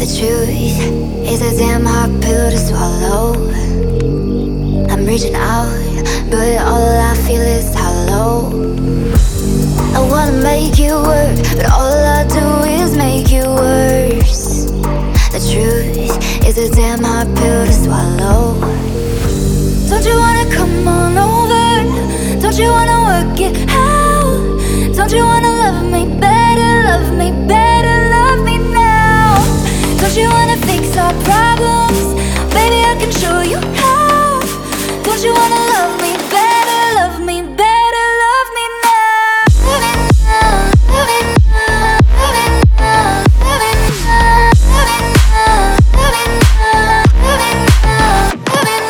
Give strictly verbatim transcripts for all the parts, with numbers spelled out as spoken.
The truth is a damn hard pill to swallow. I'm reaching out, but all I feel is hollow. I wanna make you work, but all I do is make you worse. The truth is a damn hard pill to swallow. Don't you wanna come on over? Don't you wanna work it out? Don't you wanna love me better, love me better, love me now? Don't you wanna fix our problems? Baby, I can show you how. Don't you wanna love me better, love me better, love me now? Love me now, love me now, love me now, love me now, love me now, love me now, love me now, love me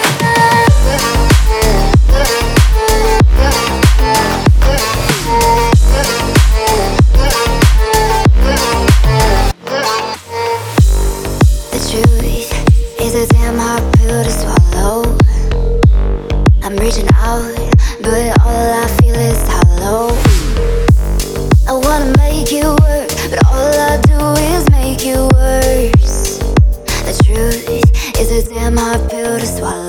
The truth is a damn hard pill to swallow. I'm reaching out, but all I feel is hollow. I wanna make you work, but all I do is make you worse. The truth is a damn hard pill to swallow.